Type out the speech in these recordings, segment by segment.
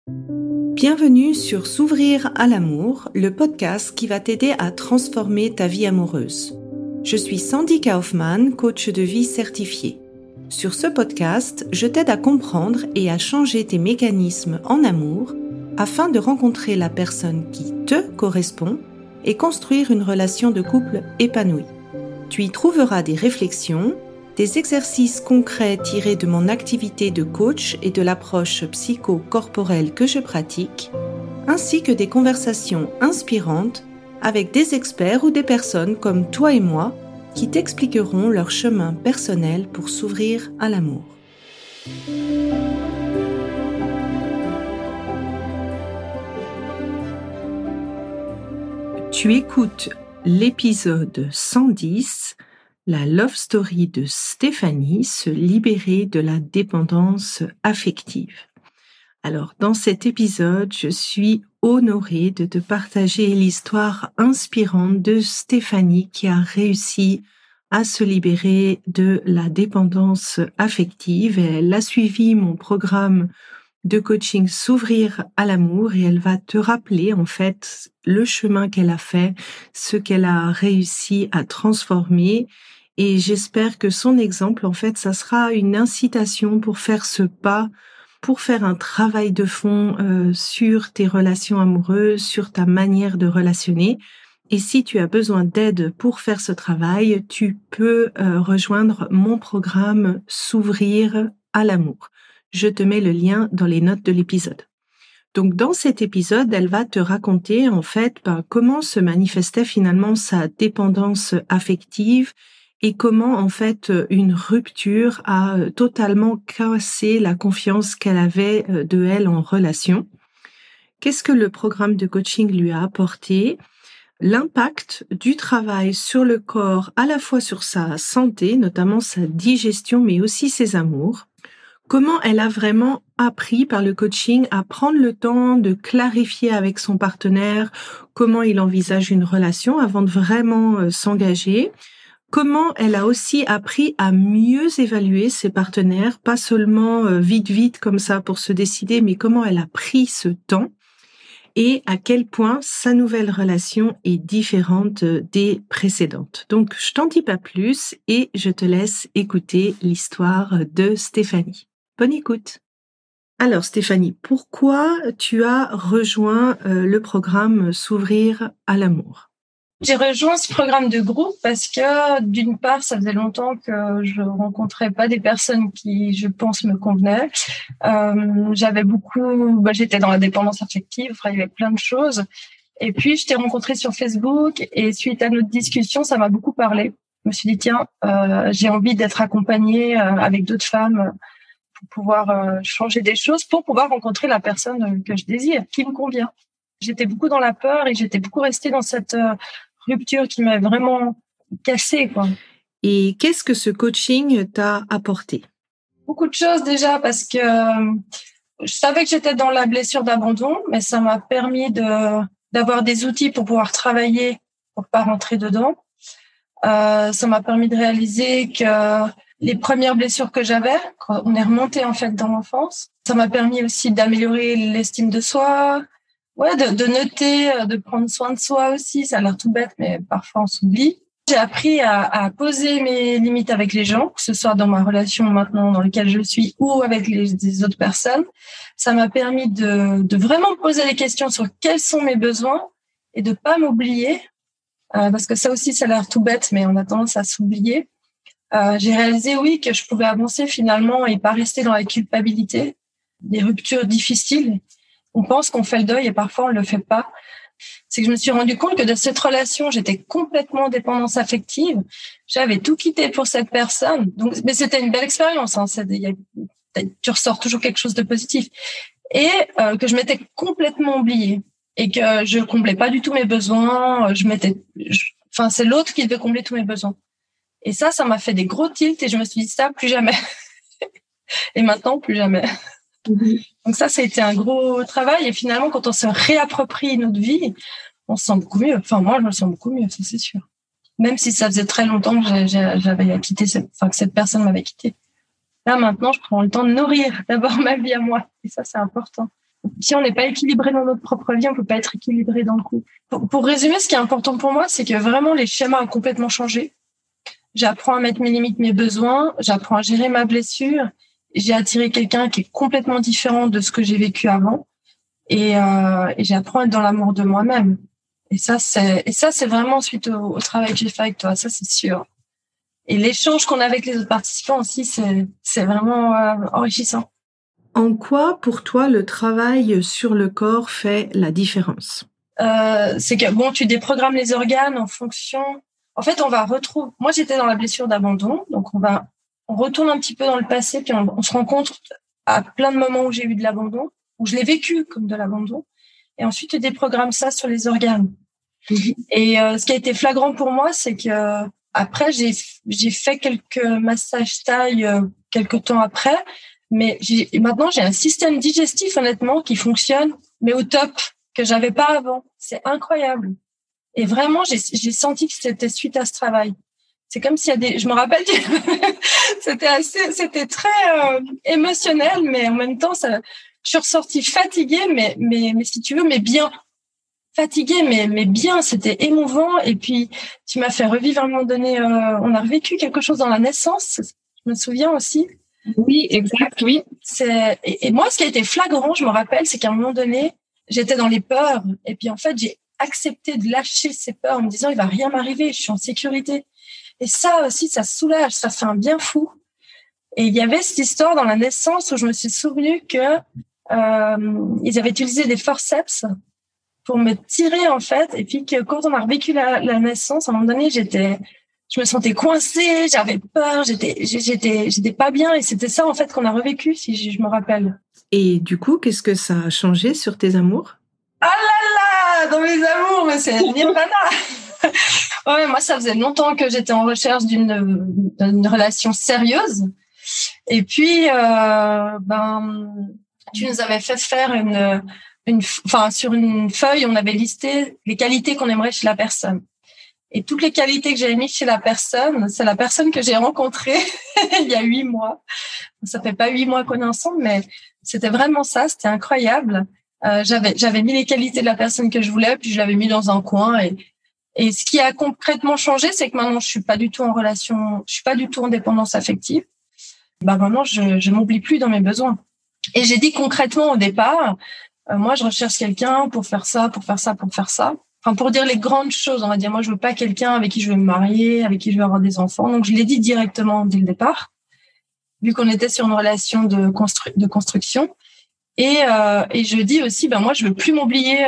Bienvenue sur S'ouvrir à l'amour, le podcast qui va t'aider à transformer ta vie amoureuse. Je suis Sandy Kaufmann, coach de vie certifiée. Sur ce podcast, je t'aide à comprendre et à changer tes mécanismes en amour afin de rencontrer la personne qui te correspond et construire une relation de couple épanouie. Tu y trouveras des réflexions, des exercices concrets tirés de mon activité de coach et de l'approche psycho-corporelle que je pratique, ainsi que des conversations inspirantes avec des experts ou des personnes comme toi et moi qui t'expliqueront leur chemin personnel pour s'ouvrir à l'amour. Tu écoutes l'épisode 110, la love story de Stéphanie, se libérer de la dépendance affective. Alors, dans cet épisode, je suis honorée de te partager l'histoire inspirante de Stéphanie qui a réussi à se libérer de la dépendance affective. Elle a suivi mon programme de coaching S'ouvrir à l'amour et elle va te rappeler en fait le chemin qu'elle a fait, ce qu'elle a réussi à transformer. Et j'espère que son exemple, en fait, ça sera une incitation pour faire ce pas, pour faire un travail de fond sur tes relations amoureuses, sur ta manière de relationner. Et si tu as besoin d'aide pour faire ce travail, tu peux rejoindre mon programme S'ouvrir à l'amour. Je te mets le lien dans les notes de l'épisode. Donc, dans cet épisode, elle va te raconter, en fait, comment se manifestait finalement sa dépendance affective et comment, en fait, une rupture a totalement cassé la confiance qu'elle avait de elle en relation. Qu'est-ce que le programme de coaching lui a apporté ? L'impact du travail sur le corps, à la fois sur sa santé, notamment sa digestion, mais aussi ses amours. Comment elle a vraiment appris par le coaching à prendre le temps de clarifier avec son partenaire comment il envisage une relation avant de vraiment s'engager. Comment elle a aussi appris à mieux évaluer ses partenaires, pas seulement vite comme ça pour se décider, mais comment elle a pris ce temps et à quel point sa nouvelle relation est différente des précédentes. Donc, je t'en dis pas plus et je te laisse écouter l'histoire de Stéphanie. Bonne écoute. Alors Stéphanie, pourquoi tu as rejoint le programme S'ouvrir à l'amour ? J'ai rejoint ce programme de groupe parce que, d'une part, ça faisait longtemps que je rencontrais pas des personnes qui, je pense, me convenaient. J'étais dans la dépendance affective, il y avait plein de choses. Et puis, je t'ai rencontrée sur Facebook et suite à notre discussion, ça m'a beaucoup parlé. Je me suis dit, tiens, j'ai envie d'être accompagnée avec d'autres femmes pour pouvoir changer des choses, pour pouvoir rencontrer la personne que je désire, qui me convient. J'étais beaucoup dans la peur et j'étais beaucoup restée dans cette rupture qui m'a vraiment cassée, quoi. Et qu'est-ce que ce coaching t'a apporté ? Beaucoup de choses déjà parce que je savais que j'étais dans la blessure d'abandon, mais ça m'a permis d'avoir des outils pour pouvoir travailler, pour pas rentrer dedans. Ça m'a permis de réaliser que les premières blessures que j'avais, quand on est remonté en fait dans l'enfance, ça m'a permis aussi d'améliorer l'estime de soi, de noter, de prendre soin de soi aussi. Ça a l'air tout bête, mais parfois on s'oublie. J'ai appris à poser mes limites avec les gens, que ce soit dans ma relation maintenant dans laquelle je suis ou avec les autres personnes. Ça m'a permis de vraiment me poser les questions sur quels sont mes besoins et de pas m'oublier, parce que ça aussi, ça a l'air tout bête, mais on a tendance à s'oublier. J'ai réalisé, oui, que je pouvais avancer finalement et pas rester dans la culpabilité des ruptures difficiles. On pense qu'on fait le deuil et parfois on le fait pas. C'est que je me suis rendu compte que de cette relation, j'étais complètement en dépendance affective. J'avais tout quitté pour cette personne. Donc, mais c'était une belle expérience. Tu ressors toujours quelque chose de positif. Et que je m'étais complètement oubliée et que je comblais pas du tout mes besoins. C'est l'autre qui devait combler tous mes besoins. Et ça m'a fait des gros tilts et je me suis dit ça, plus jamais. Et maintenant, plus jamais. Donc ça a été un gros travail. Et finalement, quand on se réapproprie notre vie, on se sent beaucoup mieux. Enfin, moi, je me sens beaucoup mieux, ça c'est sûr. Même si ça faisait très longtemps que j'avais quitté, que cette personne m'avait quitté. Là, maintenant, je prends le temps de nourrir d'abord ma vie à moi. Et ça, c'est important. Si on n'est pas équilibré dans notre propre vie, on peut pas être équilibré dans le couple. Pour résumer, ce qui est important pour moi, c'est que vraiment les schémas ont complètement changé. J'apprends à mettre mes limites, mes besoins, j'apprends à gérer ma blessure. J'ai attiré quelqu'un qui est complètement différent de ce que j'ai vécu avant, et j'apprends à être dans l'amour de moi-même. Et ça, c'est vraiment suite au travail que j'ai fait avec toi. Ça, c'est sûr. Et l'échange qu'on a avec les autres participants aussi, c'est vraiment enrichissant. En quoi, pour toi, le travail sur le corps fait la différence? C'est que tu déprogrammes les organes en fonction. En fait, on va retrouver. Moi, j'étais dans la blessure d'abandon, donc on retourne un petit peu dans le passé, puis on se rend compte à plein de moments où j'ai eu de l'abandon, où je l'ai vécu comme de l'abandon, et ensuite tu déprogrammes ça sur les organes. Et ce qui a été flagrant pour moi, c'est que après j'ai fait quelques massages taille quelques temps après, mais maintenant j'ai un système digestif honnêtement qui fonctionne, mais au top, que j'avais pas avant. C'est incroyable. Et vraiment j'ai senti que c'était suite à ce travail. C'est comme s'il y a je me rappelle, c'était très émotionnel, mais en même temps je suis ressortie fatiguée, mais si tu veux, mais bien. Fatiguée, mais bien, c'était émouvant. Et puis, tu m'as fait revivre à un moment donné, on a revécu quelque chose dans la naissance, je me souviens aussi. Oui, exact, oui. Et moi, ce qui a été flagrant, je me rappelle, c'est qu'à un moment donné, j'étais dans les peurs. Et puis, en fait, j'ai accepté de lâcher ces peurs en me disant, il va rien m'arriver, je suis en sécurité. Et ça aussi, ça soulage, ça fait un bien fou. Et il y avait cette histoire dans la naissance où je me suis souvenu que ils avaient utilisé des forceps pour me tirer, en fait. Et puis que quand on a revécu la naissance, à un moment donné, je me sentais coincée, j'avais peur, j'étais pas bien. Et c'était ça, en fait, qu'on a revécu, si je me rappelle. Et du coup, qu'est-ce que ça a changé sur tes amours? Ah là là, dans mes amours, mais c'est nirvana. Ouais, moi, ça faisait longtemps que j'étais en recherche d'une relation sérieuse. Et puis, tu nous avais fait faire sur une feuille, on avait listé les qualités qu'on aimerait chez la personne. Et toutes les qualités que j'avais mises chez la personne, c'est la personne que j'ai rencontrée il y a 8 mois. Ça fait pas 8 mois qu'on est ensemble, mais c'était vraiment ça, c'était incroyable. J'avais mis les qualités de la personne que je voulais, puis je l'avais mis dans un coin. Et ce qui a concrètement changé, c'est que maintenant, je suis pas du tout en relation, je suis pas du tout en dépendance affective. Maintenant, je m'oublie plus dans mes besoins. Et j'ai dit concrètement au départ, moi, je recherche quelqu'un pour faire ça, pour faire ça, pour faire ça. Enfin, pour dire les grandes choses, on va dire, moi, je veux pas quelqu'un avec qui je vais me marier, avec qui je vais avoir des enfants. Donc, je l'ai dit directement dès le départ, vu qu'on était sur une relation de construction. Et je dis aussi, moi, je veux plus m'oublier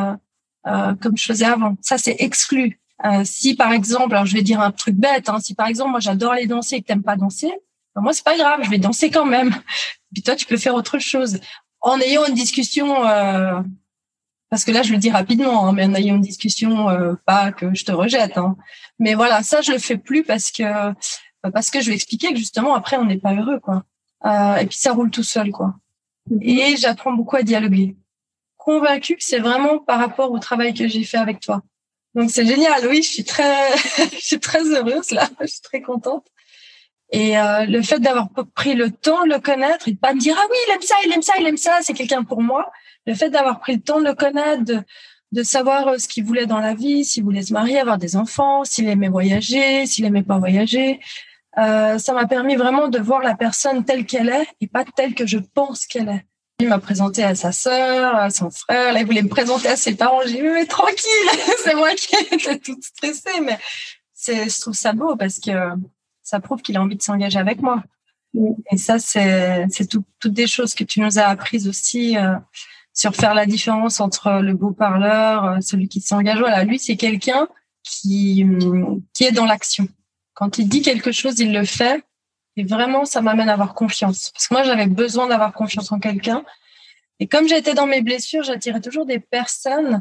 comme je faisais avant. Ça, c'est exclu. Si, par exemple, alors je vais dire un truc bête, si par exemple, moi, j'adore aller danser et que t'aimes pas danser, moi, c'est pas grave, je vais danser quand même. Puis toi, tu peux faire autre chose. En ayant une discussion, parce que là, je le dis rapidement, mais en ayant une discussion, pas que je te rejette. Mais voilà, ça, je le fais plus parce que je vais expliquer que justement, après, on n'est pas heureux, quoi. Et puis, ça roule tout seul, quoi. Et j'apprends beaucoup à dialoguer. Convaincue que c'est vraiment par rapport au travail que j'ai fait avec toi. Donc, c'est génial. Oui, je suis très heureuse, là. Je suis très contente. Et le fait d'avoir pris le temps de le connaître et de pas me dire, ah oui, il aime ça, il aime ça, il aime ça, c'est quelqu'un pour moi. Le fait d'avoir pris le temps de le connaître, de savoir ce qu'il voulait dans la vie, s'il voulait se marier, avoir des enfants, s'il aimait voyager, s'il aimait pas voyager, ça m'a permis vraiment de voir la personne telle qu'elle est et pas telle que je pense qu'elle est. Il m'a présenté à sa sœur, à son frère, là, il voulait me présenter à ses parents. J'ai dit, mais tranquille, c'est moi qui étais toute stressée, mais je trouve ça beau parce que ça prouve qu'il a envie de s'engager avec moi. Et ça, c'est toutes des choses que tu nous as apprises aussi sur faire la différence entre le beau parleur, celui qui s'engage. Voilà, lui, c'est quelqu'un qui est dans l'action. Quand il dit quelque chose, il le fait. Et vraiment, ça m'amène à avoir confiance. Parce que moi, j'avais besoin d'avoir confiance en quelqu'un. Et comme j'étais dans mes blessures, j'attirais toujours des personnes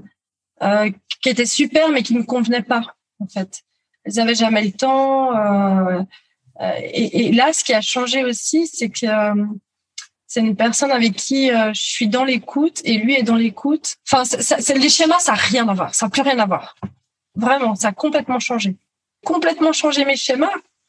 qui étaient super, mais qui ne me convenaient pas, en fait. Elles n'avaient jamais le temps. Et là, ce qui a changé aussi, c'est que c'est une personne avec qui je suis dans l'écoute et lui est dans l'écoute. Enfin, les schémas, ça n'a rien à voir. Ça n'a plus rien à voir. Vraiment, ça a complètement changé. Complètement changé mes schémas.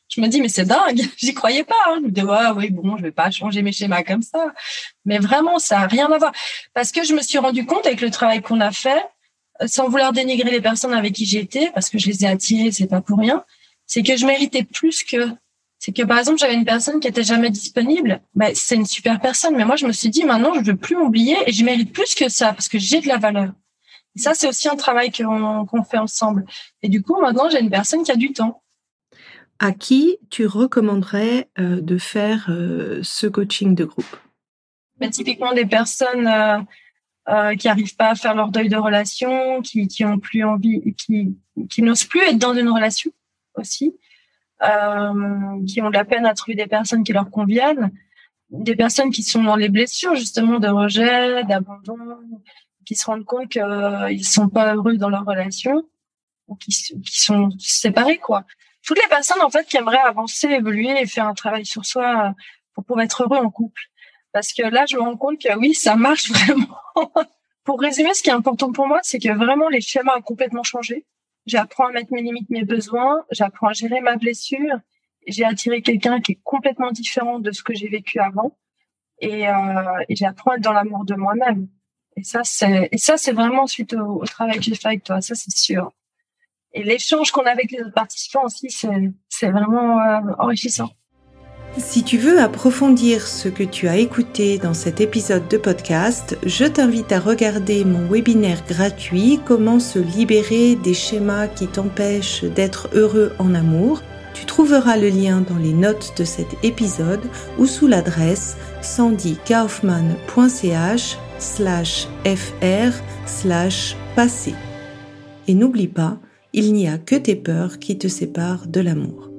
Je me dis, mais c'est dingue, j'y croyais pas. Je me dis, oui, bon, je vais pas changer mes schémas comme ça. Mais vraiment, ça a rien à voir. Parce que je me suis rendu compte avec le travail qu'on a fait, sans vouloir dénigrer les personnes avec qui j'étais, parce que je les ai attirées, c'est pas pour rien, c'est que je méritais plus que... C'est que, par exemple, j'avais une personne qui était jamais disponible. C'est une super personne. Mais moi, je me suis dit, maintenant, je veux plus m'oublier et je mérite plus que ça parce que j'ai de la valeur. Et ça, c'est aussi un travail qu'on fait ensemble. Et du coup, maintenant, j'ai une personne qui a du temps. À qui tu recommanderais de faire ce coaching de groupe? Typiquement, des personnes qui n'arrivent pas à faire leur deuil de relation, qui ont plus envie, qui n'osent plus être dans une relation aussi. Qui ont de la peine à trouver des personnes qui leur conviennent, des personnes qui sont dans les blessures justement de rejet, d'abandon, qui se rendent compte qu'ils sont pas heureux dans leur relation, ou qui sont séparés quoi. Toutes les personnes en fait qui aimeraient avancer, évoluer et faire un travail sur soi pour pouvoir être heureux en couple. Parce que là je me rends compte que oui ça marche vraiment. Pour résumer, ce qui est important pour moi, c'est que vraiment les schémas ont complètement changé. J'apprends à mettre mes limites, mes besoins. J'apprends à gérer ma blessure. J'ai attiré quelqu'un qui est complètement différent de ce que j'ai vécu avant. Et j'apprends à être dans l'amour de moi-même. Et ça, c'est vraiment suite au travail que j'ai fait avec toi. Ça, c'est sûr. Et l'échange qu'on a avec les autres participants aussi, c'est vraiment enrichissant. Si tu veux approfondir ce que tu as écouté dans cet épisode de podcast, je t'invite à regarder mon webinaire gratuit « Comment se libérer des schémas qui t'empêchent d'être heureux en amour ». Tu trouveras le lien dans les notes de cet épisode ou sous l'adresse sandykaufman.ch/fr/passé. Et n'oublie pas, il n'y a que tes peurs qui te séparent de l'amour.